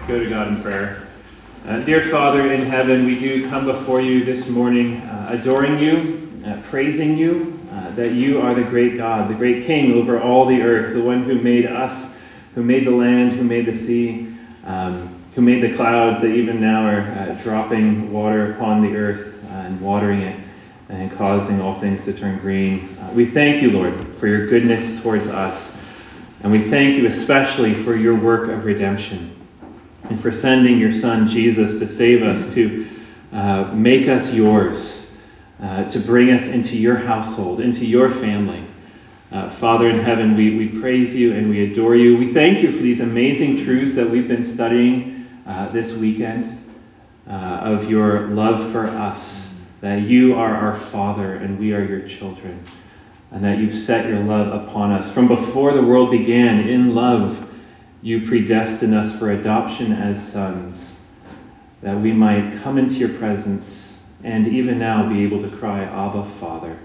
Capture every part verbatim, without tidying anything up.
Go to God in prayer. Uh, dear Father in heaven, we do come before you this morning uh, adoring you, uh, praising you, uh, that you are the great God, the great King over all the earth, the one who made us, who made the land, who made the sea, um, who made the clouds that even now are uh, dropping water upon the earth uh, and watering it and causing all things to turn green. Uh, we thank you, Lord, for your goodness towards us. And we thank you especially for your work of redemption and for sending your Son, Jesus, to save us, to uh, make us yours, uh, to bring us into your household, into your family. Uh, Father in heaven, we, we praise you and we adore you. We thank you for these amazing truths that we've been studying uh, this weekend uh, of your love for us, that you are our Father and we are your children, and that you've set your love upon us. From before the world began, in love, you predestined us for adoption as sons, that we might come into your presence and even now be able to cry, Abba, Father.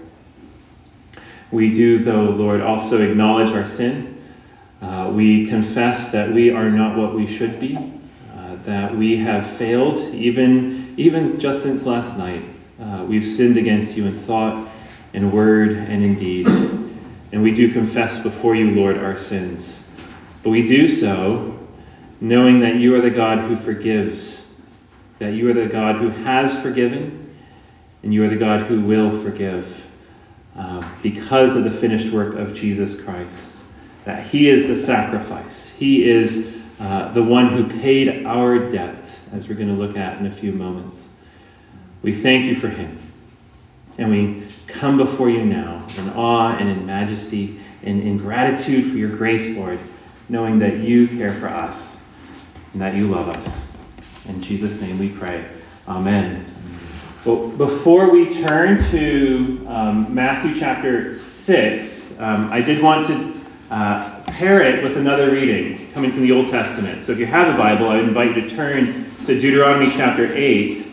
We do, though, Lord, also acknowledge our sin. Uh, we confess that we are not what we should be, uh, that we have failed, even, even just since last night. Uh, we've sinned against you in thought, in word, and in deed. And we do confess before you, Lord, our sins. But we do so knowing that you are the God who forgives, that you are the God who has forgiven, and you are the God who will forgive uh, because of the finished work of Jesus Christ, that he is the sacrifice. He is uh, the one who paid our debt, as we're going to look at in a few moments. We thank you for him, and we come before you now in awe and in majesty and in gratitude for your grace, Lord, knowing that you care for us and that you love us. In Jesus' name we pray. Amen. Well, before we turn to um, Matthew chapter six, um, I did want to uh, pair it with another reading coming from the Old Testament. So if you have a Bible, I invite you to turn to Deuteronomy chapter eight.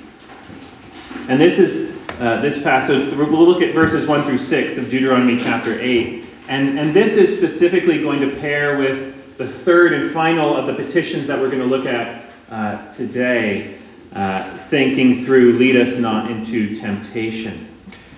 And this is uh, this passage. We'll look at verses one through six of Deuteronomy chapter eight. And, and this is specifically going to pair with the third and final of the petitions that we're going to look at uh, today, uh, thinking through, lead us not into temptation.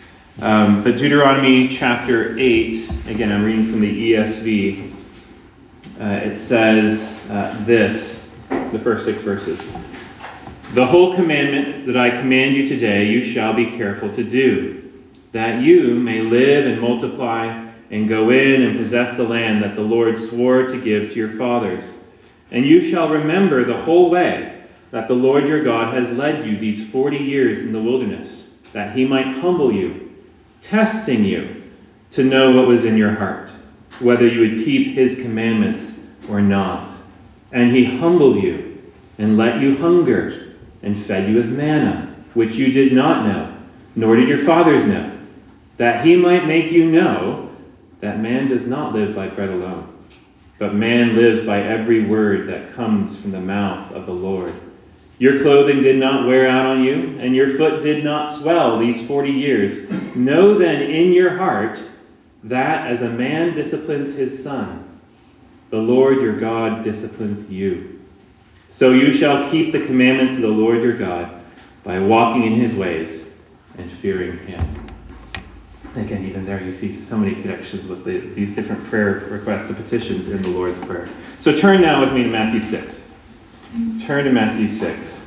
Um, but Deuteronomy chapter eight, again, I'm reading from the E S V. Uh, it says uh, this, the first six verses. The whole commandment that I command you today, you shall be careful to do, that you may live and multiply and go in and possess the land that the Lord swore to give to your fathers. And you shall remember the whole way that the Lord your God has led you these forty years in the wilderness, that he might humble you, testing you to know what was in your heart, whether you would keep his commandments or not. And he humbled you and let you hunger and fed you with manna, which you did not know, nor did your fathers know, that he might make you know that man does not live by bread alone, but man lives by every word that comes from the mouth of the Lord. Your clothing did not wear out on you, and your foot did not swell these forty years. Know then in your heart that as a man disciplines his son, the Lord your God disciplines you. So you shall keep the commandments of the Lord your God by walking in his ways and fearing him. Again, even there you see so many connections with the, these different prayer requests, the petitions in the Lord's Prayer. So turn now with me to Matthew six. Turn to Matthew six.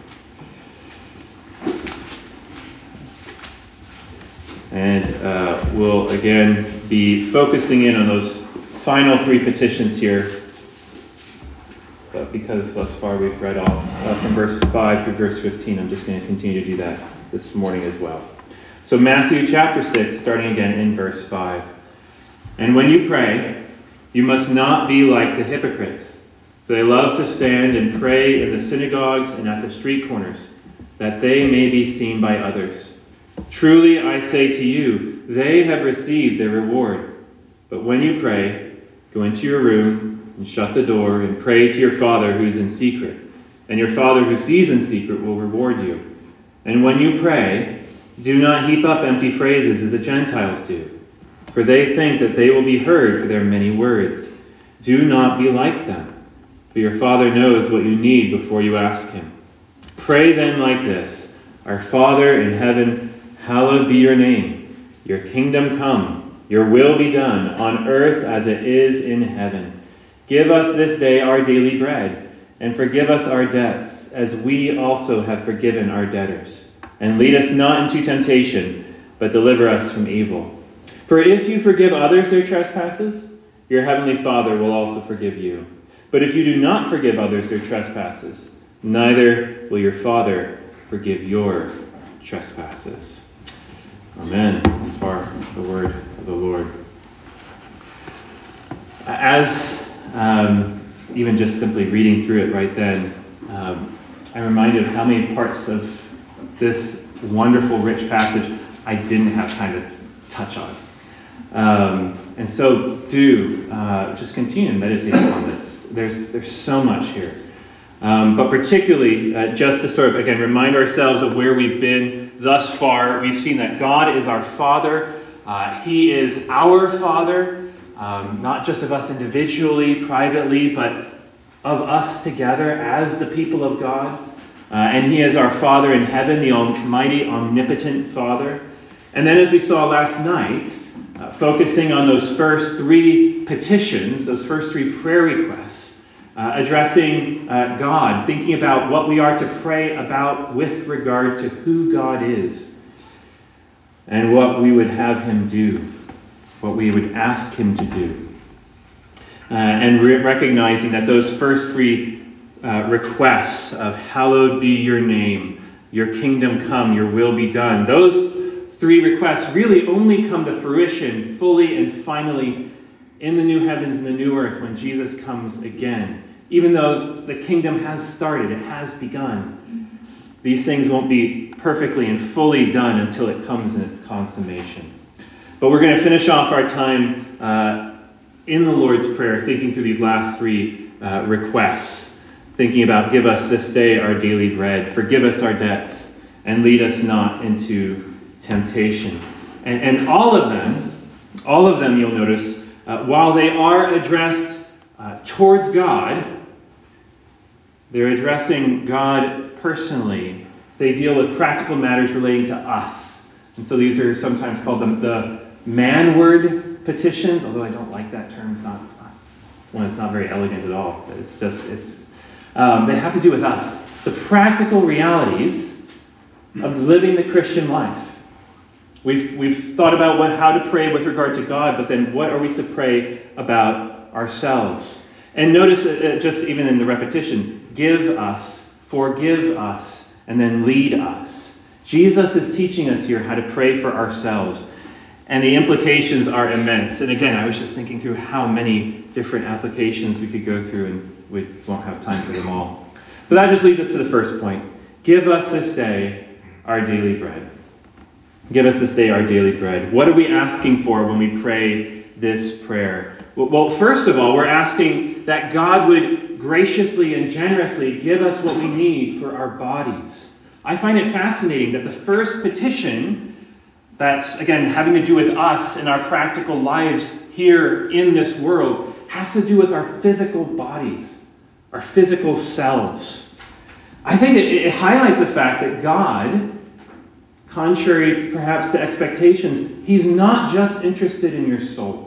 And uh, we'll again be focusing in on those final three petitions here. But because thus far we've read all uh, from verse five through verse fifteen, I'm just going to continue to do that this morning as well. So Matthew chapter six, starting again in verse five. And when you pray, you must not be like the hypocrites, for they love to stand and pray in the synagogues and at the street corners, that they may be seen by others. Truly I say to you, they have received their reward. But when you pray, go into your room and shut the door and pray to your Father who is in secret. And your Father who sees in secret will reward you. And when you pray, do not heap up empty phrases as the Gentiles do, for they think that they will be heard for their many words. Do not be like them, but your Father knows what you need before you ask him. Pray then like this: Our Father in heaven, hallowed be your name. Your kingdom come, your will be done, on earth as it is in heaven. Give us this day our daily bread, and forgive us our debts, as we also have forgiven our debtors. And lead us not into temptation, but deliver us from evil. For if you forgive others their trespasses, your heavenly Father will also forgive you. But if you do not forgive others their trespasses, neither will your Father forgive your trespasses. Amen. As far the word of the Lord. As um, even just simply reading through it right then, um, I'm reminded of how many parts of this wonderful, rich passage I didn't have time to touch on. Um, and so do uh, just continue to meditate on this. There's, there's so much here. Um, but particularly, uh, just to sort of, again, remind ourselves of where we've been thus far. We've seen that God is our Father. Uh, he is our Father, um, not just of us individually, privately, but of us together as the people of God. Uh, and he is our Father in heaven, the almighty, omnipotent Father. And then as we saw last night, uh, focusing on those first three petitions, those first three prayer requests, Uh, addressing uh, God, thinking about what we are to pray about with regard to who God is and what we would have him do, what we would ask him to do. Uh, and re- recognizing that those first three uh, requests of hallowed be your name, your kingdom come, your will be done, those three requests really only come to fruition fully and finally in the new heavens and the new earth when Jesus comes again. Even though the kingdom has started, it has begun, these things won't be perfectly and fully done until it comes in its consummation. But we're going to finish off our time uh, in the Lord's Prayer, thinking through these last three uh, requests, thinking about give us this day our daily bread, forgive us our debts, and lead us not into temptation. And, and all of them, all of them, you'll notice, Uh, while they are addressed uh, towards God, they're addressing God personally. They deal with practical matters relating to us. And so these are sometimes called the, the manward petitions, although I don't like that term. It's not, it's not, one, it's not very elegant at all. But it's just, it's, um, they have to do with us. The practical realities of living the Christian life. We've, we've thought about what, how to pray with regard to God, but then what are we to pray about ourselves? And notice, uh, just even in the repetition, give us, forgive us, and then lead us. Jesus is teaching us here how to pray for ourselves. And the implications are immense. And again, I was just thinking through how many different applications we could go through, and we won't have time for them all. But that just leads us to the first point. Give us this day our daily bread. Give us this day our daily bread. What are we asking for when we pray this prayer? Well, first of all, we're asking that God would graciously and generously give us what we need for our bodies. I find it fascinating that the first petition that's, again, having to do with us and our practical lives here in this world has to do with our physical bodies, our physical selves. I think it, it highlights the fact that God, contrary perhaps to expectations, he's not just interested in your soul.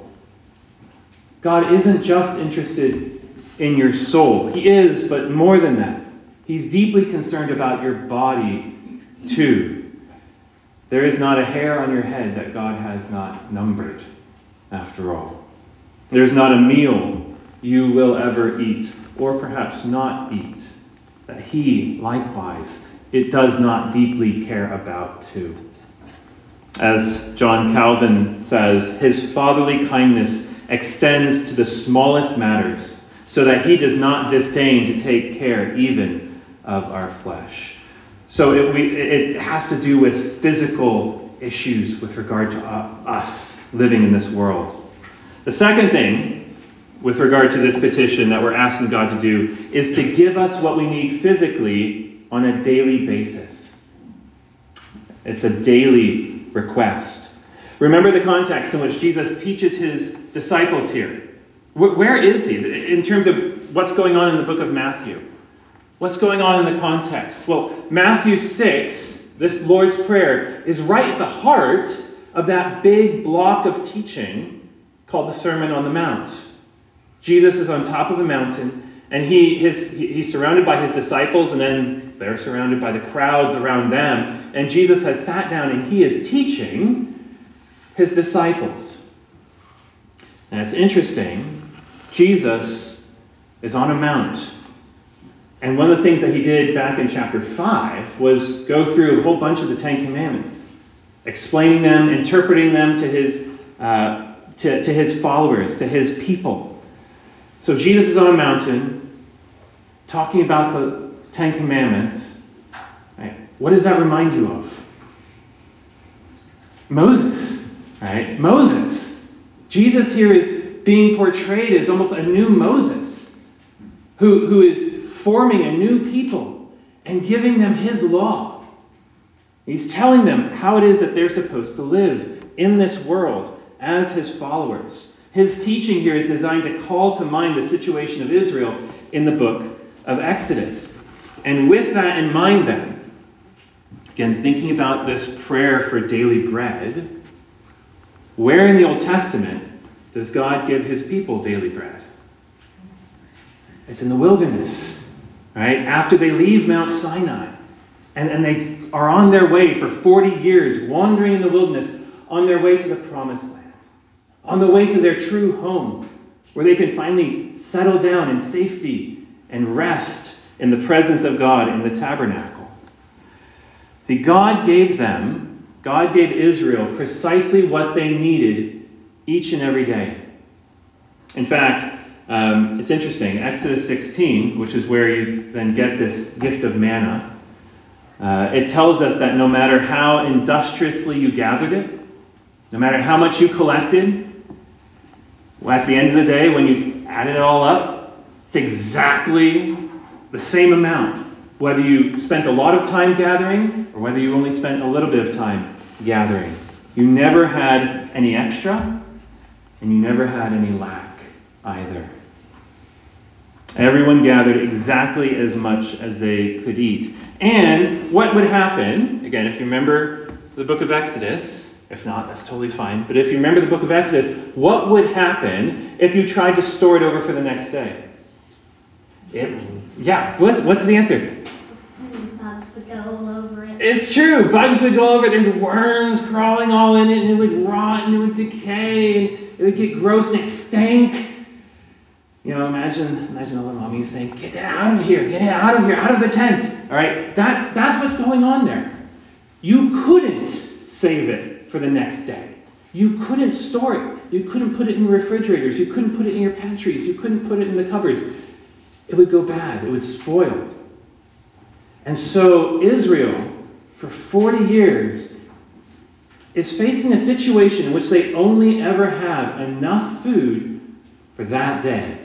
God isn't just interested in your soul. He is, but more than that. He's deeply concerned about your body too. There is not a hair on your head that God has not numbered, after all. There's not a meal you will ever eat, or perhaps not eat, that he, likewise, it does not deeply care about too. As John Calvin says, his fatherly kindness extends to the smallest matters, so that he does not disdain to take care even of our flesh. So it, we, it has to do with physical issues with regard to uh, us living in this world. The second thing with regard to this petition that we're asking God to do is to give us what we need physically on a daily basis. It's a daily request. Remember the context in which Jesus teaches his disciples here. Where is he? In terms of what's going on in the book of Matthew? What's going on in the context? Well, Matthew six, this Lord's Prayer, is right at the heart of that big block of teaching called the Sermon on the Mount. Jesus is on top of a mountain, and he, his, he's surrounded by his disciples, and then they're surrounded by the crowds around them. And Jesus has sat down, and he is teaching his disciples. And it's interesting, Jesus is on a mount. And one of the things that he did back in chapter five was go through a whole bunch of the Ten Commandments, explaining them, interpreting them to his, uh, to, to his followers, to his people. So Jesus is on a mountain talking about the Ten Commandments. Right? What does that remind you of? Moses, right? Moses. Jesus here is being portrayed as almost a new Moses who, who is forming a new people and giving them his law. He's telling them how it is that they're supposed to live in this world as his followers. His teaching here is designed to call to mind the situation of Israel in the book of Exodus. And with that in mind then, again, thinking about this prayer for daily bread, where in the Old Testament does God give his people daily bread? It's in the wilderness. Right? After they leave Mount Sinai, and, and they are on their way for forty years, wandering in the wilderness, on their way to the promised land, on the way to their true home, where they can finally settle down in safety and rest in the presence of God in the tabernacle. See, God gave them, God gave Israel precisely what they needed each and every day. In fact, Um, it's interesting, Exodus sixteen, which is where you then get this gift of manna, uh, it tells us that no matter how industriously you gathered it, no matter how much you collected, at the end of the day, when you added it all up, it's exactly the same amount, whether you spent a lot of time gathering or whether you only spent a little bit of time gathering. You never had any extra, and you never had any lack either. Everyone gathered exactly as much as they could eat. And what would happen, again, if you remember the book of Exodus, if not, that's totally fine, but if you remember the book of Exodus, what would happen if you tried to store it over for the next day? It, yeah, what's, what's the answer? Bugs would go all over it. It's true. Bugs would go over it. There's worms crawling all in it, and it would rot, and it would decay, and it would get gross, and it stank. You know, imagine, imagine all the mommies saying, "Get that out of here! Get it out of here! Out of the tent!" All right, that's that's what's going on there. You couldn't save it for the next day. You couldn't store it. You couldn't put it in refrigerators. You couldn't put it in your pantries. You couldn't put it in the cupboards. It would go bad. It would spoil. And so Israel, for forty years, is facing a situation in which they only ever have enough food for that day.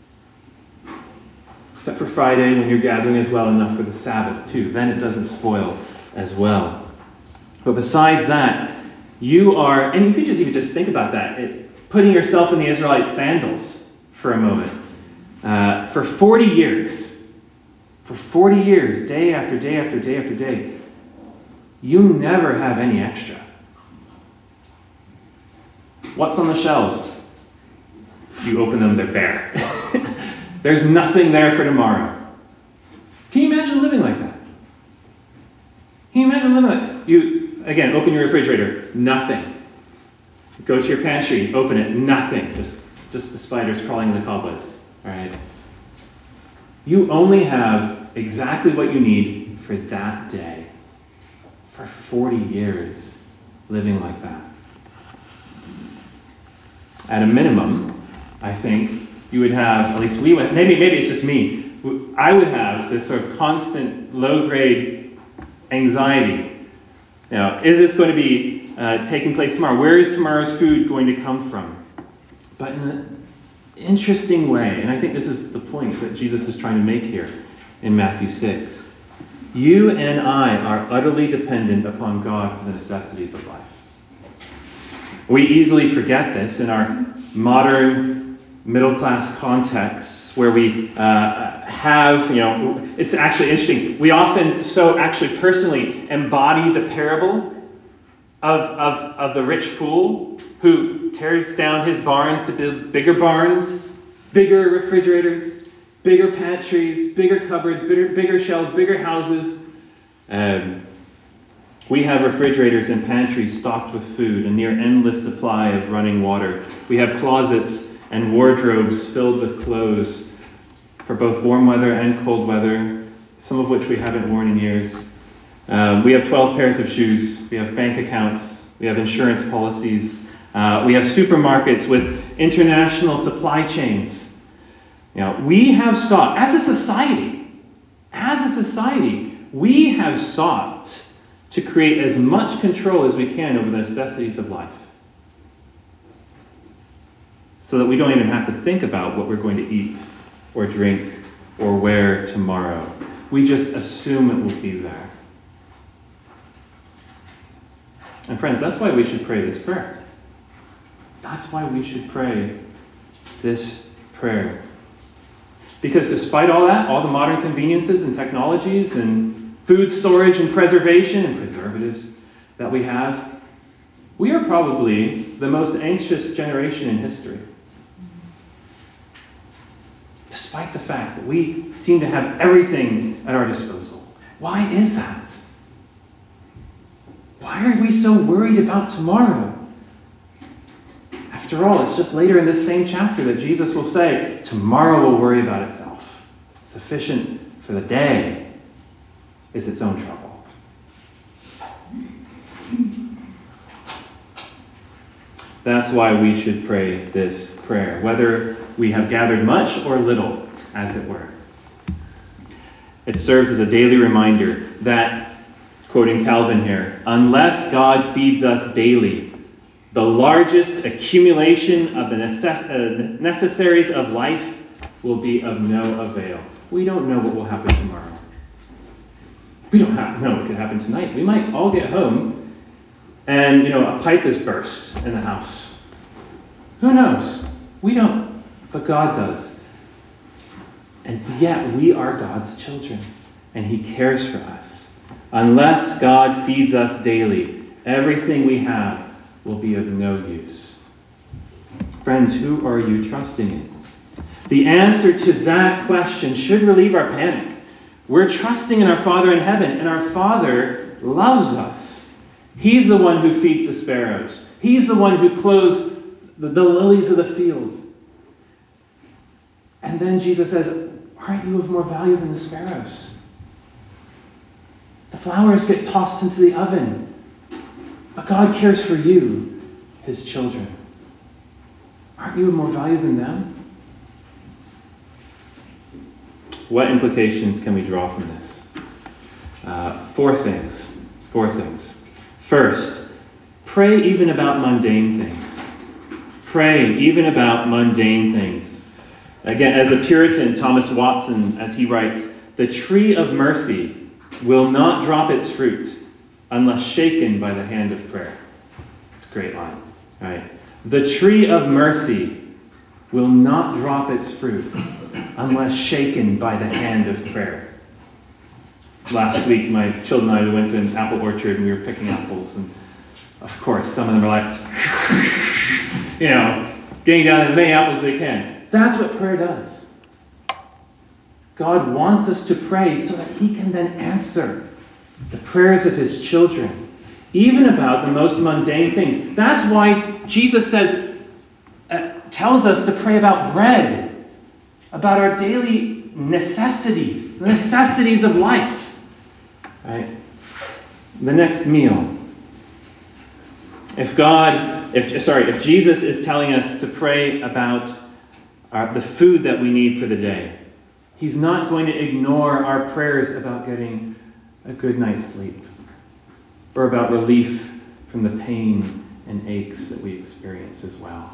Except for Friday, when you're gathering as well, enough for the Sabbath too. Then it doesn't spoil as well. But besides that, you are, and you could just even just think about that, it, putting yourself in the Israelite sandals for a moment. Uh, for forty years, for forty years, day after day after day after day, you never have any extra. What's on the shelves? You open them, they're bare. There's nothing there for tomorrow. Can you imagine living like that? Can you imagine living like that? You, again, open your refrigerator, nothing. Go to your pantry, open it, nothing. Just, just the spiders crawling in the cobwebs. All right? You only have exactly what you need for that day. For forty years, living like that. At a minimum, I think you would have, at least we would, maybe maybe it's just me, I would have this sort of constant low-grade anxiety. You know, is this going to be uh, taking place tomorrow? Where is tomorrow's food going to come from? But in an interesting way, and I think this is the point that Jesus is trying to make here in Matthew six, you and I are utterly dependent upon God for the necessities of life. We easily forget this in our modern middle-class contexts where we uh, have, you know, it's actually interesting. We often so actually personally embody the parable of, of, of the rich fool who tears down his barns to build bigger barns, bigger refrigerators, bigger pantries, bigger cupboards, bigger, bigger shelves, bigger houses. Um, we have refrigerators and pantries stocked with food, a near endless supply of running water. We have closets and wardrobes filled with clothes for both warm weather and cold weather, some of which we haven't worn in years. Um, we have twelve pairs of shoes. We have bank accounts. We have insurance policies. Uh, we have supermarkets with international supply chains. You know, we have sought, as a society, as a society, we have sought to create as much control as we can over the necessities of life, so that we don't even have to think about what we're going to eat or drink or wear tomorrow. We just assume it will be there. And friends, that's why we should pray this prayer. That's why we should pray this prayer. Because despite all that, all the modern conveniences and technologies and food storage and preservation and preservatives that we have, we are probably the most anxious generation in history. Despite the fact that we seem to have everything at our disposal. Why is that? Why are we so worried about tomorrow? After all, it's just later in this same chapter that Jesus will say, tomorrow will worry about itself. Sufficient for the day is its own trouble. That's why we should pray this prayer, whether we have gathered much or little, as it were. It serves as a daily reminder that, quoting Calvin here, unless God feeds us daily, the largest accumulation of the necess- uh, necessaries of life will be of no avail. We don't know what will happen tomorrow. We don't have, know what could happen tonight. We might all get home and, you know, a pipe is burst in the house. Who knows? We don't, but God does. And yet we are God's children, and He cares for us. Unless God feeds us daily, everything we have will be of no use. Friends, who are you trusting in? The answer to that question should relieve our panic. We're trusting in our Father in heaven, and our Father loves us. He's the one who feeds the sparrows. He's the one who clothes the, the lilies of the field. And then Jesus says, aren't you of more value than the sparrows? The flowers get tossed into the oven, but God cares for you, His children. Aren't you of more value than them? What implications can we draw from this? Uh, four things. Four things. First, pray even about mundane things. Pray even about mundane things. Again, as a Puritan, Thomas Watson, as he writes, the tree of mercy will not drop its fruit unless shaken by the hand of prayer. It's a great line. Right? The tree of mercy will not drop its fruit unless shaken by the hand of prayer. Last week, my children and I went to an apple orchard and we were picking apples. And of course, some of them are like, you know, getting down as many apples as they can. That's what prayer does. God wants us to pray so that He can then answer the prayers of His children, even about the most mundane things. That's why Jesus says, uh, tells us to pray about bread, about our daily necessities, the necessities of life. Right? The next meal. If God, if sorry, if Jesus is telling us to pray about our, the food that we need for the day, He's not going to ignore our prayers about getting a good night's sleep or about relief from the pain and aches that we experience as well.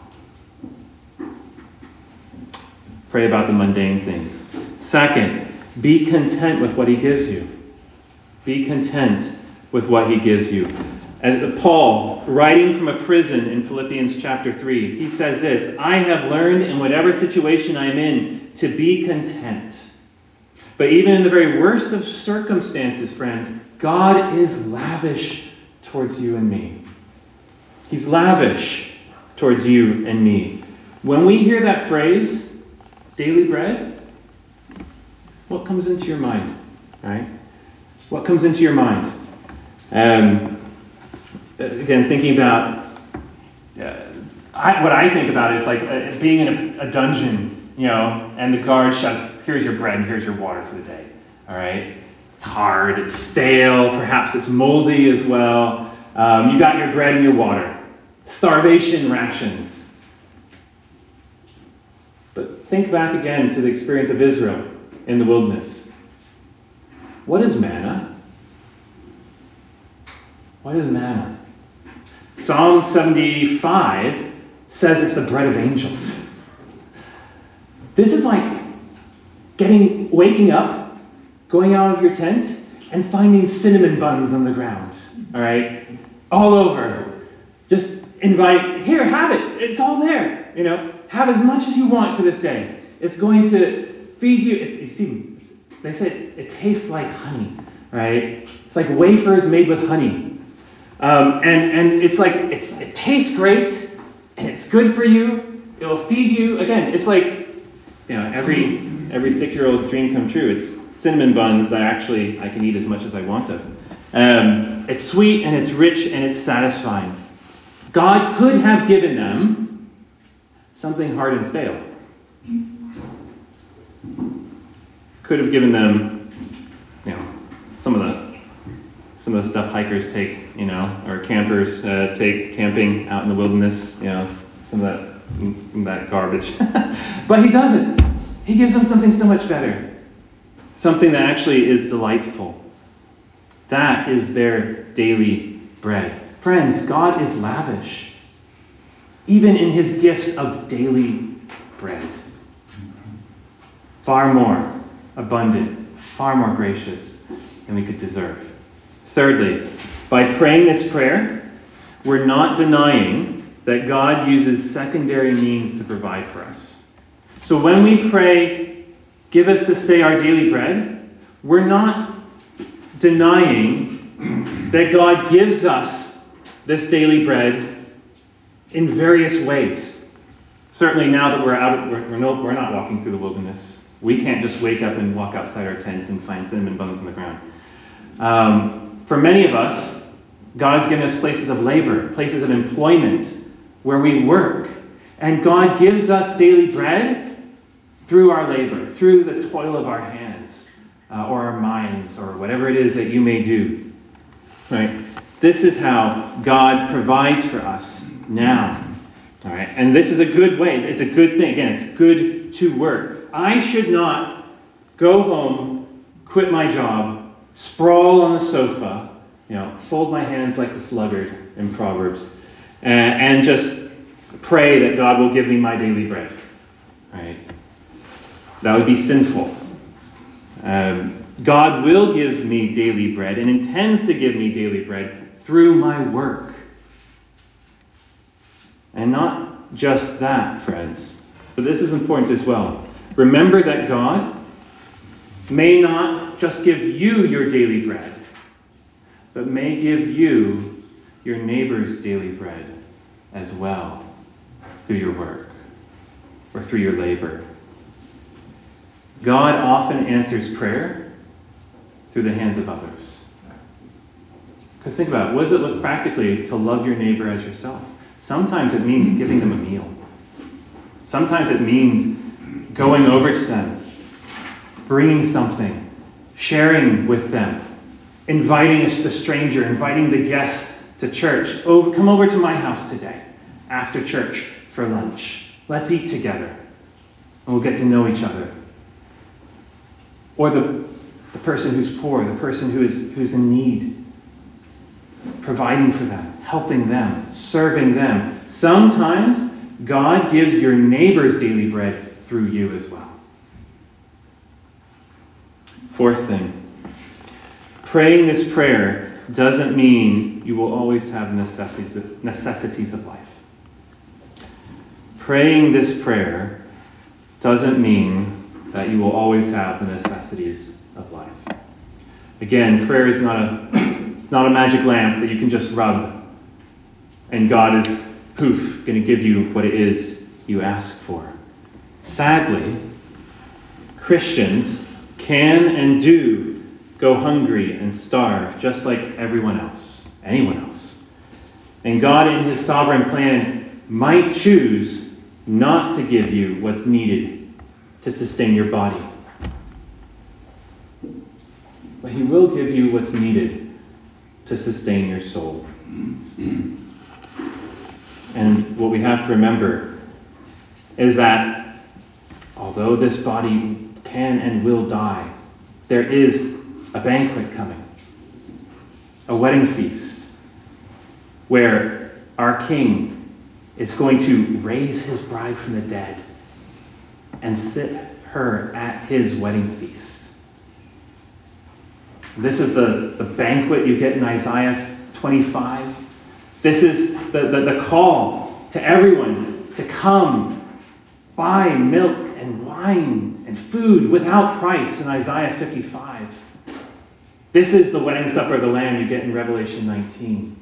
Pray about the mundane things. Second, be content with what He gives you. Be content with what He gives you. As Paul, writing from a prison in Philippians chapter three, he says this, I have learned in whatever situation I am in to be content. But even in the very worst of circumstances, friends, God is lavish towards you and me. He's lavish towards you and me. When we hear that phrase, daily bread, what comes into your mind? Right? What comes into your mind? Um, again, thinking about, uh, I, what I think about is like uh, being in a, a dungeon, you know, and the guard shouts, here's your bread and here's your water for the day. All right? It's hard, it's stale, perhaps it's moldy as well. Um, you got your bread and your water. Starvation rations. But think back again to the experience of Israel in the wilderness. What is manna? What is manna? Psalm seventy-five says it's the bread of angels. This is like getting, waking up, going out of your tent, and finding cinnamon buns on the ground. All right? All over. Just invite, here, have it. It's all there. You know, have as much as you want for this day. It's going to feed you. It's, you see, it's, they say it, it tastes like honey, right? It's like wafers made with honey. Um, and, and it's like, it's, it tastes great, and it's good for you. It'll feed you. Again, it's like, you know, every every six-year-old dream come true. It's cinnamon buns that actually I can eat as much as I want of. Um, it's sweet, and it's rich, and it's satisfying. God could have given them something hard and stale. Could have given them, you know, some of the some of the stuff hikers take, you know, or campers uh, take camping out in the wilderness, you know, some of that that garbage. But he doesn't. He gives them something so much better. Something that actually is delightful. That is their daily bread. Friends, God is lavish, even in his gifts of daily bread. Far more abundant, far more gracious than we could deserve. Thirdly, by praying this prayer, we're not denying that God uses secondary means to provide for us. So when we pray, give us this day our daily bread, we're not denying that God gives us this daily bread in various ways. Certainly now that we're out, we're, we're, no, we're not walking through the wilderness. We can't just wake up and walk outside our tent and find cinnamon buns on the ground. Um, for many of us, God has given us places of labor, places of employment where we work. And God gives us daily bread through our labor, through the toil of our hands, uh, or our minds, or whatever it is that you may do. Right? This is how God provides for us now. All right? And this is a good way. It's a good thing. Again, it's good to work. I should not go home, quit my job, sprawl on the sofa, you know, fold my hands like the sluggard in Proverbs, and, and just pray that God will give me my daily bread. Right? That would be sinful. Um, God will give me daily bread and intends to give me daily bread through my work. And not just that, friends, but this is important as well. Remember that God may not just give you your daily bread, but may give you your neighbor's daily bread as well through your work or through your labor. God often answers prayer through the hands of others. Because think about it, what does it look practically to love your neighbor as yourself? Sometimes it means giving them a meal. Sometimes it means going over to them, bringing something, sharing with them, inviting the stranger, inviting the guest to church. Over, come over to my house today after church for lunch. Let's eat together, and we'll get to know each other. Or the, the person who's poor, the person who is who's in need, providing for them, helping them, serving them. Sometimes God gives your neighbor's daily bread through you as well. Fourth thing, praying this prayer doesn't mean you will always have necessities of, necessities of life. Praying this prayer doesn't mean that you will always have the necessities of life. Again, prayer is not a, it's not a magic lamp that you can just rub, and God is, poof, going to give you what it is you ask for. Sadly, Christians can and do go hungry and starve just like everyone else, anyone else. And God, in his sovereign plan, might choose not to give you what's needed to sustain your body. But he will give you what's needed to sustain your soul. And what we have to remember is that although this body can and will die, there is a banquet coming, a wedding feast, where our King is going to raise his bride from the dead and sit her at his wedding feast. This is the, the banquet you get in Isaiah twenty-five. This is the, the, the call to everyone to come buy milk and wine and food without price in Isaiah fifty-five. This is the wedding supper of the Lamb you get in Revelation nineteen.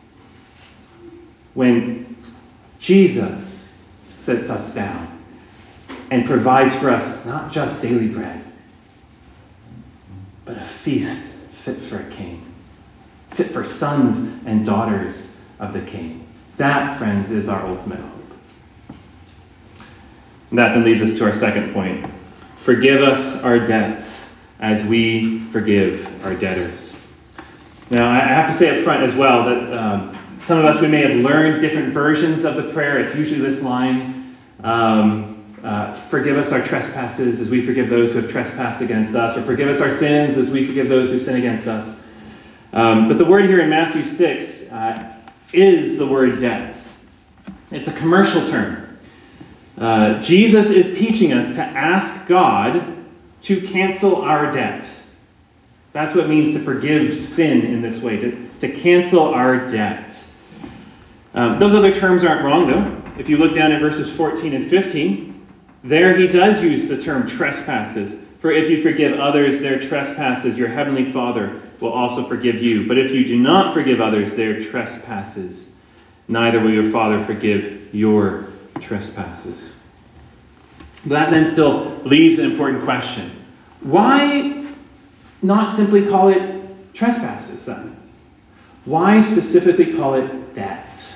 When Jesus sits us down and provides for us not just daily bread, but a feast fit for a king, fit for sons and daughters of the King. That, friends, is our ultimate hope. And that then leads us to our second point. Forgive us our debts as we forgive our debtors. Now, I have to say up front as well that um, some of us, we may have learned different versions of the prayer. It's usually this line, um, uh, forgive us our trespasses as we forgive those who have trespassed against us, or forgive us our sins as we forgive those who sin against us. Um, but the word here in Matthew six uh, is the word debts. It's a commercial term. Uh, Jesus is teaching us to ask God to cancel our debt. That's what it means to forgive sin in this way, to, to cancel our debt. Um, those other terms aren't wrong, though. If you look down at verses fourteen and fifteen, there he does use the term trespasses. For if you forgive others their trespasses, your heavenly Father will also forgive you. But if you do not forgive others their trespasses, neither will your Father forgive your trespasses. That then still leaves an important question. Why not simply call it trespasses then? Why specifically call it debt?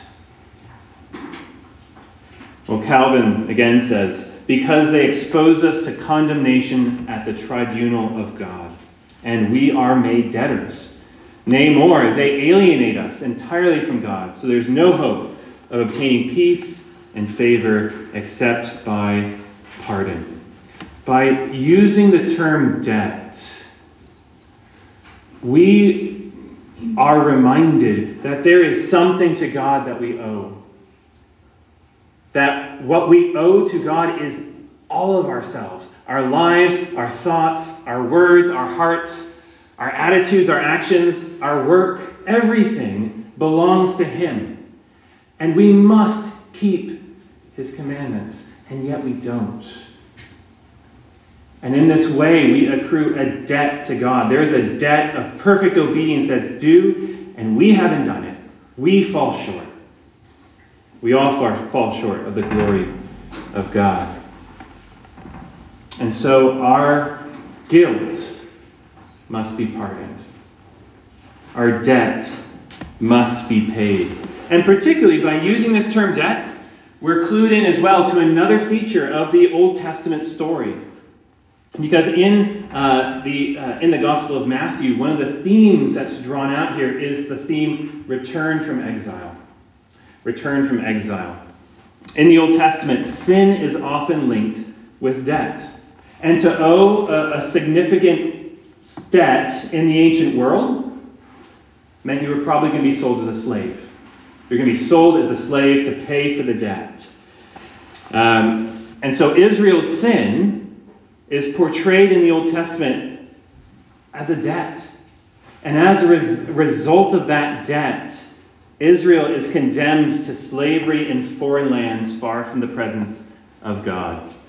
Well, Calvin again says, because they expose us to condemnation at the tribunal of God, and we are made debtors. Nay more, they alienate us entirely from God, so there's no hope of obtaining peace and favor except by pardon. By using the term debt, we are reminded that there is something to God that we owe. That what we owe to God is all of ourselves. Our lives, our thoughts, our words, our hearts, our attitudes, our actions, our work, everything belongs to Him. And we must keep His commandments, and yet we don't. And in this way, we accrue a debt to God. There is a debt of perfect obedience that's due, and we haven't done it. We fall short. We all fall short of the glory of God. And so our guilt must be pardoned. Our debt must be paid. And particularly by using this term debt, we're clued in as well to another feature of the Old Testament story. Because in uh, the uh, in the Gospel of Matthew, one of the themes that's drawn out here is the theme return from exile. Return from exile. In the Old Testament, sin is often linked with debt. And to owe a, a significant debt in the ancient world meant you were probably going to be sold as a slave. You're going to be sold as a slave to pay for the debt. Um, and so Israel's sin is portrayed in the Old Testament as a debt. And as a res- result of that debt, Israel is condemned to slavery in foreign lands far from the presence of God.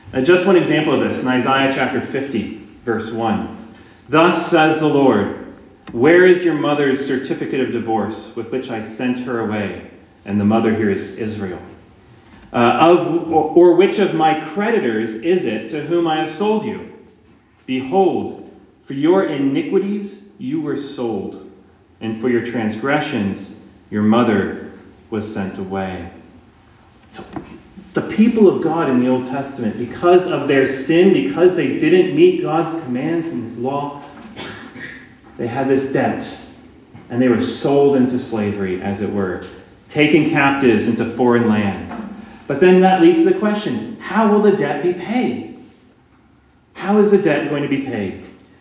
Uh, just one example of this in Isaiah chapter fifty, verse one. Thus says the Lord, where is your mother's certificate of divorce with which I sent her away? And the mother here is Israel. Uh, of or, or which of my creditors is it to whom I have sold you? Behold, for your iniquities you were sold, and for your transgressions your mother was sent away. So the people of God in the Old Testament, because of their sin, because they didn't meet God's commands and his law, they had this debt, and they were sold into slavery, as it were, taken captives into foreign lands. But then that leads to the question, how will the debt be paid? How is the debt going to be paid?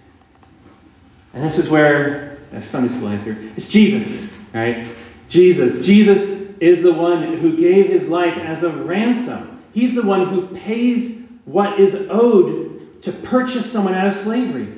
And this is where, a Sunday school answer, it's Jesus, right? Jesus. Jesus is the one who gave his life as a ransom. He's the one who pays what is owed to purchase someone out of slavery.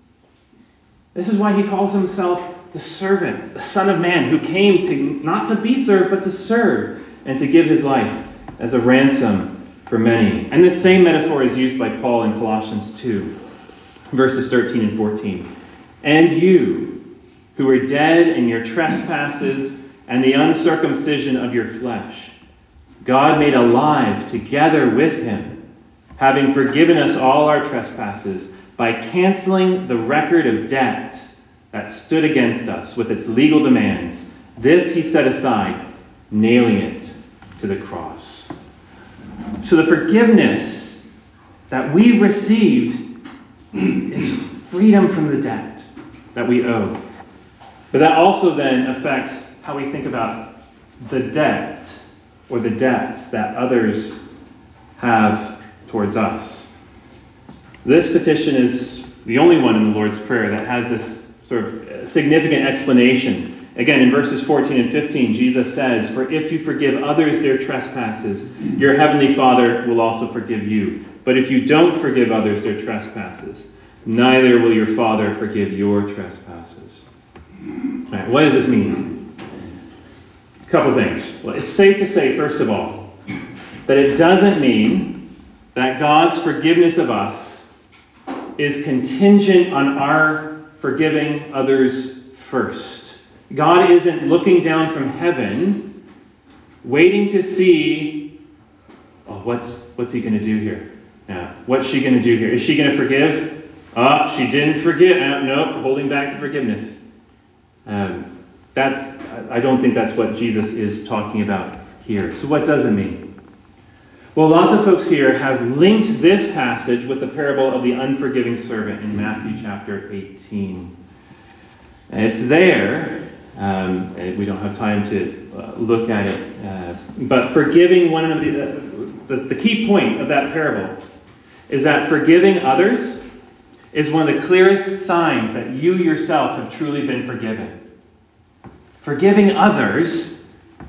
This is why he calls himself the servant, the Son of Man, who came to not to be served, but to serve and to give his life as a ransom for many. And this same metaphor is used by Paul in Colossians two, verses thirteen and fourteen. And you, who were dead in your trespasses and the uncircumcision of your flesh, God made alive together with him, having forgiven us all our trespasses by canceling the record of debt that stood against us with its legal demands. This he set aside, nailing it to the cross. So the forgiveness that we've received is freedom from the debt that we owe. But that also then affects how we think about the debt or the debts that others have towards us. This petition is the only one in the Lord's Prayer that has this sort of significant explanation. Again, in verses fourteen and fifteen, Jesus says, for if you forgive others their trespasses, your heavenly Father will also forgive you. But if you don't forgive others their trespasses, neither will your Father forgive your trespasses. All right, what does this mean? A couple things. Well, it's safe to say, first of all, that it doesn't mean that God's forgiveness of us is contingent on our forgiving others first. God isn't looking down from heaven, waiting to see, oh, what's what's he going to do here? Yeah, what's she going to do here? Is she going to forgive? Ah, oh, she didn't forgive. Uh, nope, holding back the forgiveness. Um, that's I don't think that's what Jesus is talking about here. So what does it mean? Well, lots of folks here have linked this passage with the parable of the unforgiving servant in Matthew chapter eighteen. And it's there. Um, and we don't have time to uh, look at it. Uh, but forgiving one another, uh, the, the key point of that parable is that forgiving others is one of the clearest signs that you yourself have truly been forgiven. Forgiving others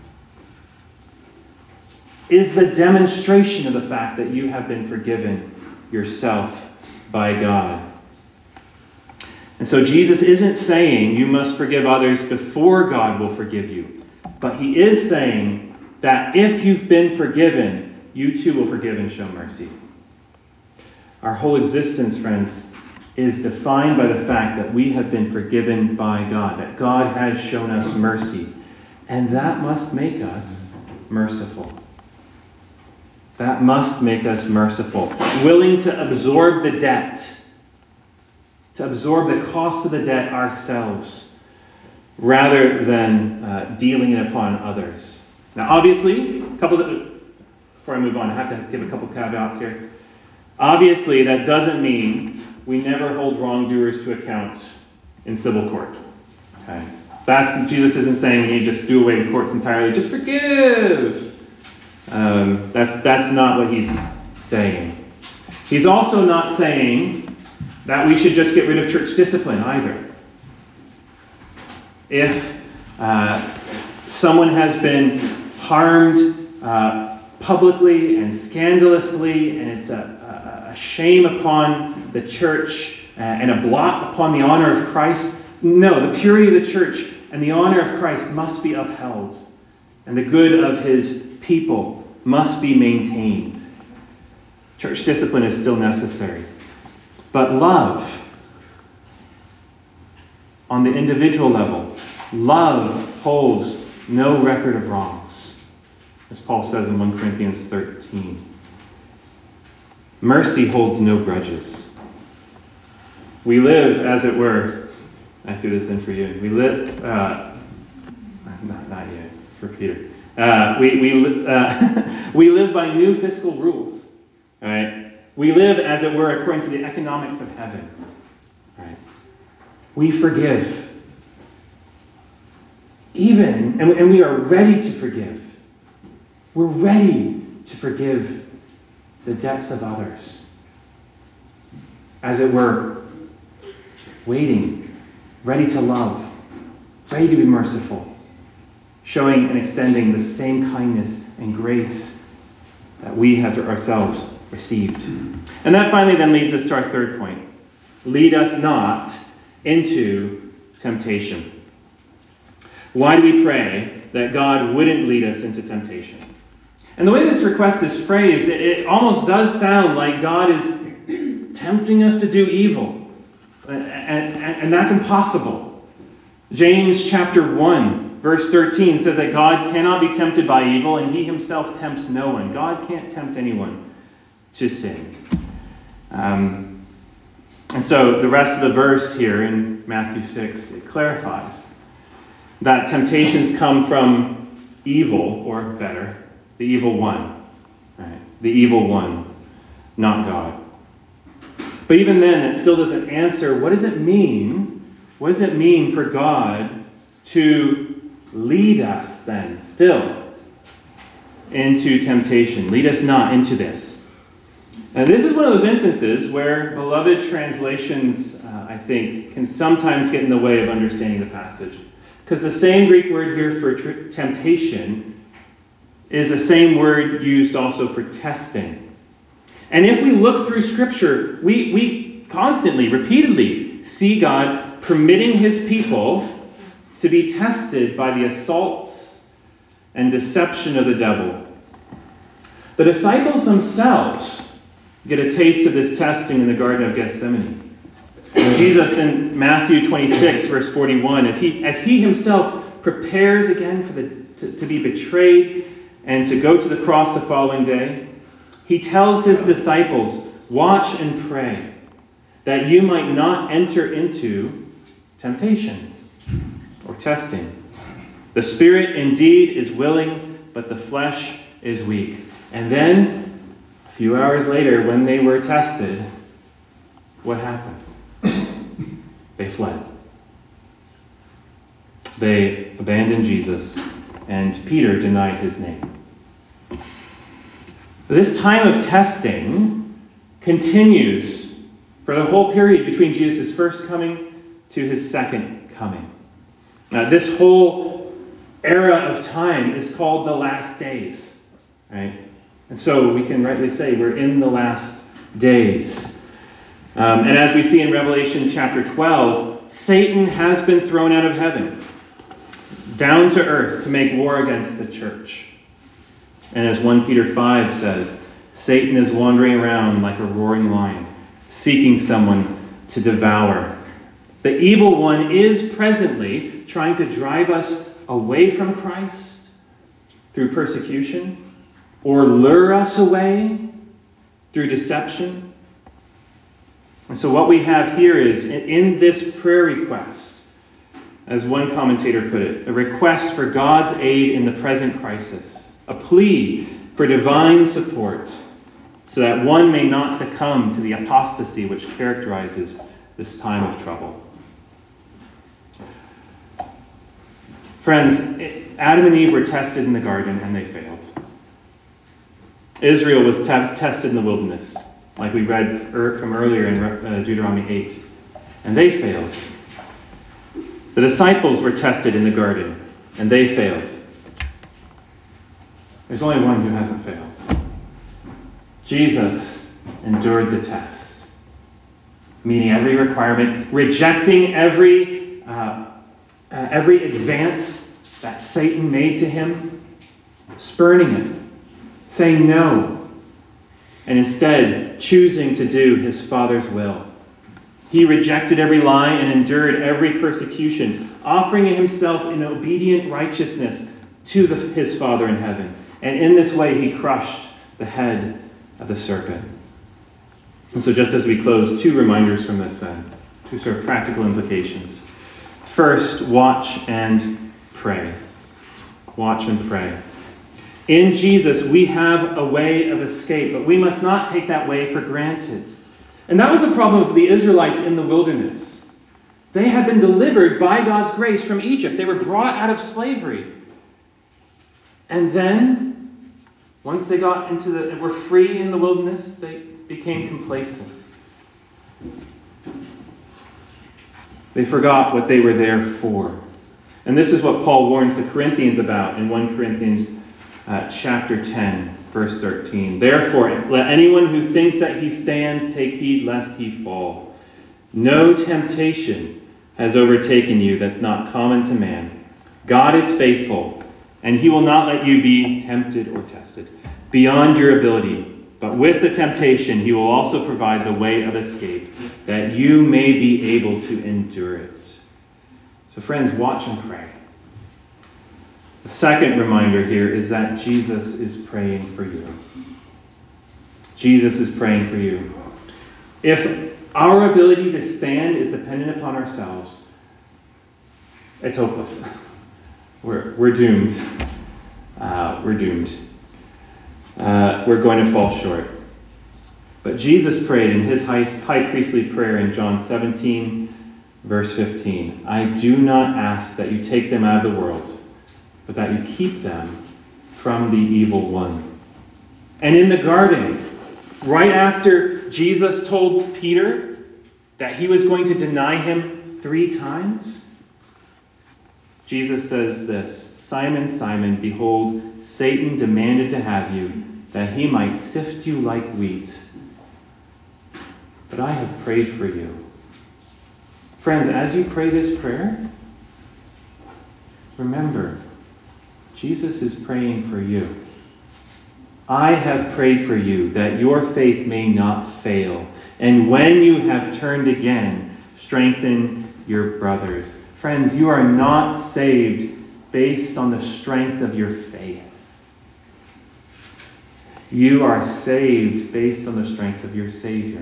is the demonstration of the fact that you have been forgiven yourself by God. And so Jesus isn't saying you must forgive others before God will forgive you. But he is saying that if you've been forgiven, you too will forgive and show mercy. Our whole existence, friends, is defined by the fact that we have been forgiven by God, that God has shown us mercy. And that must make us merciful. That must make us merciful. Willing to absorb the debt, to absorb the cost of the debt ourselves, rather than uh, dealing it upon others. Now, obviously, a couple of, before I move on, I have to give a couple caveats here. Obviously, that doesn't mean we never hold wrongdoers to account in civil court. Okay, that's Jesus isn't saying you just do away with courts entirely. Just forgive. Um, that's that's not what he's saying. He's also not saying that we should just get rid of church discipline either. If uh, someone has been harmed uh, publicly and scandalously, and it's a, a, a shame upon the church uh, and a blot upon the honor of Christ, no, the purity of the church and the honor of Christ must be upheld, and the good of his people must be maintained. Church discipline is still necessary. But love, on the individual level, love holds no record of wrongs, as Paul says in First Corinthians thirteen. Mercy holds no grudges. We live, as it were, I threw this in for you. We live, uh, not, not yet, for Peter. Uh, we we uh, we live by new fiscal rules. All right? We live, as it were, according to the economics of heaven. All right? We forgive. Even, and, and we are ready to forgive. We're ready to forgive the debts of others. As it were, waiting, ready to love, ready to be merciful, showing and extending the same kindness and grace that we have ourselves received. And that finally then leads us to our third point. Lead us not into temptation. Why do we pray that God wouldn't lead us into temptation? And the way this request is phrased, it, it almost does sound like God is tempting us to do evil. And, and, and that's impossible. James chapter one, verse thirteen says that God cannot be tempted by evil, and he himself tempts no one. God can't tempt anyone to sin. Um, and so the rest of the verse here in Matthew six, it clarifies that temptations come from evil, or better, the evil one. Right? The evil one, not God. But even then, it still doesn't answer, what does it mean? What does it mean for God to lead us then, still, into temptation? Lead us not into this. And this is one of those instances where beloved translations, uh, I think, can sometimes get in the way of understanding the passage. Because the same Greek word here for tr- temptation is the same word used also for testing. And if we look through Scripture, we, we constantly, repeatedly see God permitting his people to be tested by the assaults and deception of the devil. The disciples themselves get a taste of this testing in the Garden of Gethsemane. Jesus in Matthew twenty-six, verse forty-one, as he, as he himself prepares again for the, to, to be betrayed and to go to the cross the following day, he tells his disciples, watch and pray, that you might not enter into temptation or testing. The spirit indeed is willing, but the flesh is weak. And then, a few hours later, when they were tested, what happened? They fled. They abandoned Jesus, and Peter denied his name. This time of testing continues for the whole period between Jesus' first coming to his second coming. Now, this whole era of time is called the last days, right? And so we can rightly say we're in the last days. Um, and as we see in Revelation chapter twelve, Satan has been thrown out of heaven, down to earth to make war against the church. And as First Peter five says, Satan is wandering around like a roaring lion, seeking someone to devour. The evil one is presently trying to drive us away from Christ through persecution, or lure us away through deception. And so what we have here is, in this prayer request, as one commentator put it, a request for God's aid in the present crisis, a plea for divine support, so that one may not succumb to the apostasy which characterizes this time of trouble. Friends, Adam and Eve were tested in the garden, and they failed. Israel was te- tested in the wilderness, like we read from earlier in uh, Deuteronomy eight. And they failed. The disciples were tested in the garden, and they failed. There's only one who hasn't failed. Jesus endured the test, meeting every requirement, rejecting every, uh, uh, every advance that Satan made to him, spurning it, saying no. and instead choosing to do his Father's will. He rejected every lie and endured every persecution, offering himself in obedient righteousness to the, his Father in heaven. And in this way, he crushed the head of the serpent. And so just as we close, two reminders from this then, two sort of practical implications. First, watch and pray. Watch and pray. In Jesus, we have a way of escape, but we must not take that way for granted. And that was the problem of the Israelites in the wilderness. They had been delivered by God's grace from Egypt. They were brought out of slavery. And then, once they got into the, were free in the wilderness, they became complacent. They forgot what they were there for. And this is what Paul warns the Corinthians about in First Corinthians uh, chapter ten, verse thirteen. Therefore, let anyone who thinks that he stands take heed lest he fall. No temptation has overtaken you that's not common to man. God is faithful, and he will not let you be tempted or tested beyond your ability. But with the temptation, he will also provide the way of escape, that you may be able to endure it. So friends, watch and pray. The second reminder here is that Jesus is praying for you. Jesus is praying for you. If our ability to stand is dependent upon ourselves, it's hopeless. We're, we're doomed. Uh, we're doomed. Uh, we're going to fall short. But Jesus prayed in his high, high priestly prayer in John seventeen, verse fifteen, I do not ask that you take them out of the world, but that you keep them from the evil one. And in the garden, right after Jesus told Peter that he was going to deny him three times, Jesus says this, Simon, Simon, behold, Satan demanded to have you, that he might sift you like wheat. But I have prayed for you. Friends, as you pray this prayer, remember, Jesus is praying for you. I have prayed for you that your faith may not fail. And when you have turned again, strengthen your brothers. Friends, you are not saved based on the strength of your faith. You are saved based on the strength of your Savior.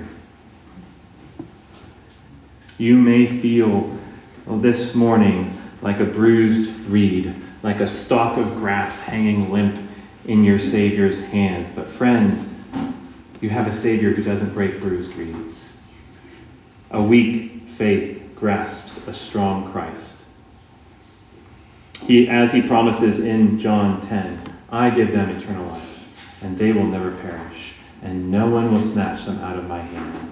You may feel well, this morning like a bruised reed, like a stalk of grass hanging limp in your Savior's hands. But friends, you have a Savior who doesn't break bruised reeds. A weak faith grasps a strong Christ. He, as he promises in John ten, I give them eternal life, and they will never perish, and no one will snatch them out of my hand.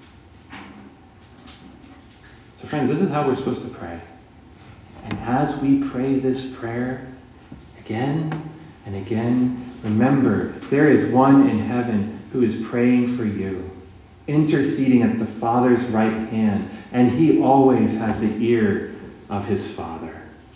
So friends, this is how we're supposed to pray. And as we pray this prayer again and again, remember, there is one in heaven who is praying for you, interceding at the Father's right hand, and he always has the ear of his Father.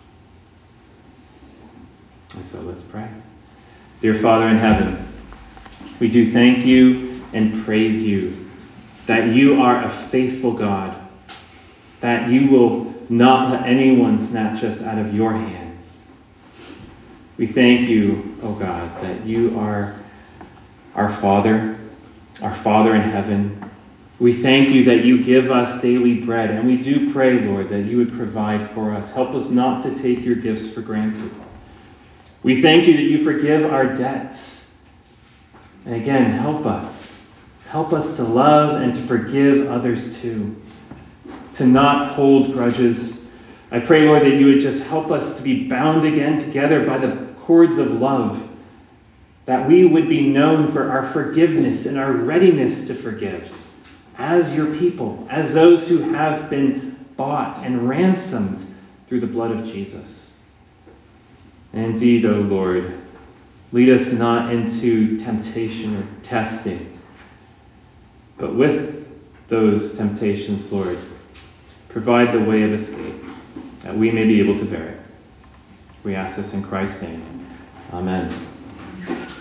And so let's pray. Dear Father in heaven, we do thank you and praise you that you are a faithful God, that you will not let anyone snatch us out of your hands. We thank you, O God, that you are our Father, our Father in heaven. We thank you that you give us daily bread, and we do pray, Lord, that you would provide for us. Help us not to take your gifts for granted. We thank you that you forgive our debts. And again, help us. Help us to love and to forgive others too. To not hold grudges. I pray, Lord, that you would just help us to be bound again together by the cords of love. That we would be known for our forgiveness and our readiness to forgive as your people, as those who have been bought and ransomed through the blood of Jesus. And indeed, O Lord, lead us not into temptation or testing, but with those temptations, Lord, provide the way of escape, that we may be able to bear it. We ask this in Christ's name. Amen.